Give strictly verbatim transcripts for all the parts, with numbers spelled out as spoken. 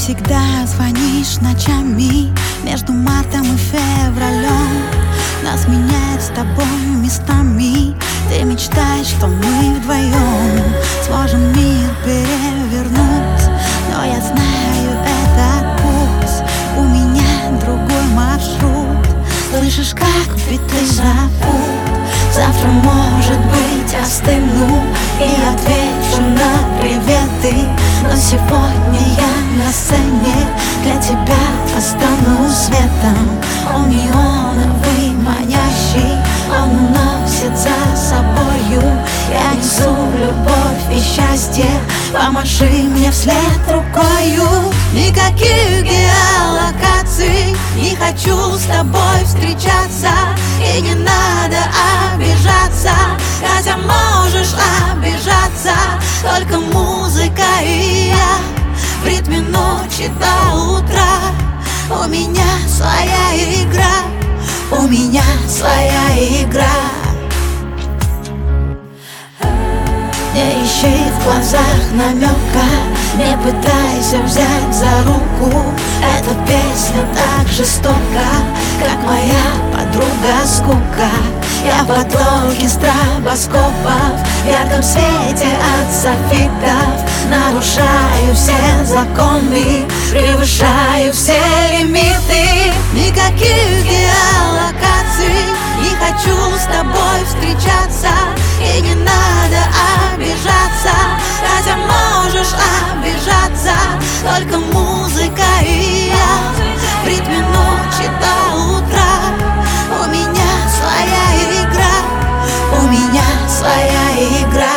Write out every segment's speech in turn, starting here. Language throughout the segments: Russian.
всегда звонишь ночами между мартом и февралем. Нас меняет с тобой местами. Ты мечтаешь, что мы вдвоем сможем мир перевернуть. Но я знаю этот путь, у меня другой маршрут. Слышишь, как биты зовут? Завтра, может быть, остыну и отвечу на приветы. Но сегодня я на сцене, для тебя останусь светом. Он неоновый, манящий, он уносит за собою. Я несу любовь и счастье, помаши мне вслед рукою. Никаких геолокаций, не хочу с тобой встречаться. И не надо обижаться, хотя можешь обижаться. Только музыка и я в ритме ночи до утра. У меня своя игра, у меня своя игра. Не ищи в глазах намека, не пытайся взять за руку. Эта песня так жестока, как моя подруга скука. Я в потоке стробоскопов, в ярком свете от софитов. Нарушаю все законы, превышаю все лимиты. Никаких геолокаций, не хочу с тобой встречаться. И не надо обижаться, хотя можешь обижаться. Только музыка и я в ритме ночи до утра. У меня своя игра, у меня своя игра.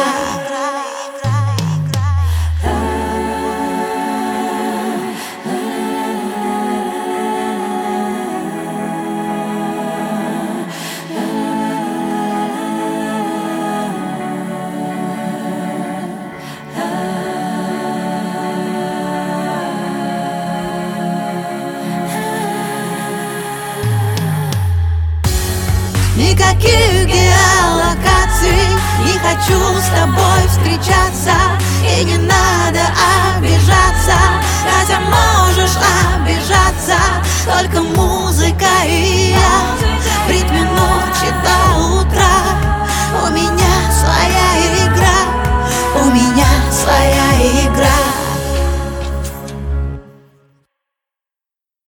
Никаких геолокаций, не хочу с тобой встречаться. И не надо обижаться, хотя можешь обижаться. Только музыка и я в ритме ночи до утра. У меня своя игра, у меня своя игра.